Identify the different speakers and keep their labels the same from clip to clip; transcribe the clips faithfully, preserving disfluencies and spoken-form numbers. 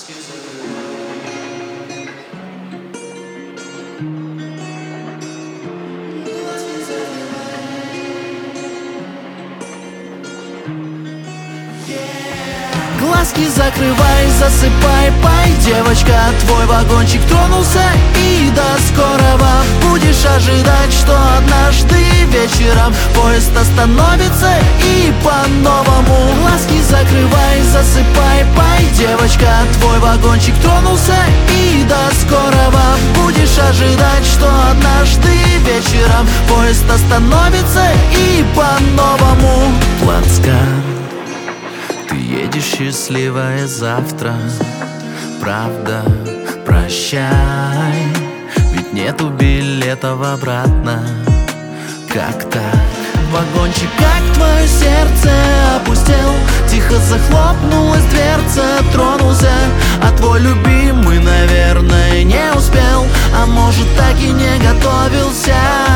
Speaker 1: Глазки закрывай, засыпай, пой, девочка, твой вагончик тронулся, и до скорого. Будешь ожидать, что однажды вечером поезд остановится и по-новому. Глазки закрывай, засыпай, пой, девочка, твой вагончик тронулся, и до скорого. Будешь ожидать, что однажды вечером поезд остановится и по-новому. Плацкарт, ты едешь счастливая завтра, правда, прощай, ведь нету билетов обратно. Как так? Вагончик, как твое сердце опустел, тихо захлопнулась дверца, тронулся, а твой любимый, наверное, не успел, а может, так и не готовился.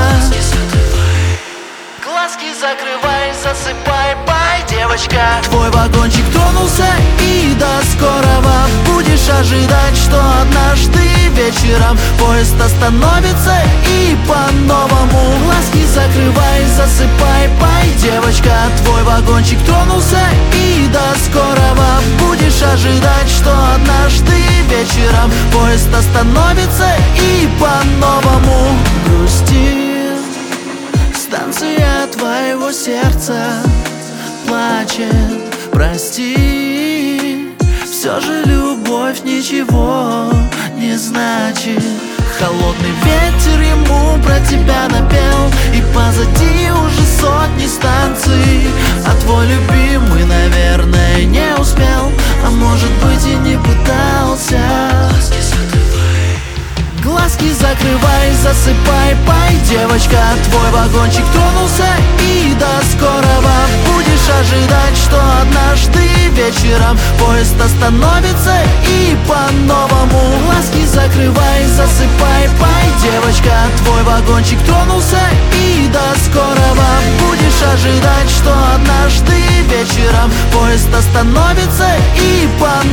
Speaker 1: Глазки закрывай, засыпай, пой, девочка, твой вагончик тронулся, и до скорого. Будешь ожидать, что однажды вечером поезд остановится и по-новому. Глазки закрывай, засыпай, пой, девочка, твой вагончик тронулся, и до скорого. Будешь ожидать, что однажды вечером поезд остановится и по-новому. Грустит станция твоего сердца, плачет, прости. Все же любовь ничего не значит. Холодный ветер ему про тебя напел, и позади уже сотни станций, а твой любимый, наверное, не успел, а может быть и не пытался. Глазки закрывай, засыпай, пой, девочка, твой вагончик тронулся, и до скорого. Будешь ожидать, что однажды вечером поезд остановится и по-новому. Глазки закрывай, засыпай, пой, девочка, твой вагончик тронулся, и до скорого. Будешь ожидать, что однажды вечером поезд остановится и по-новому.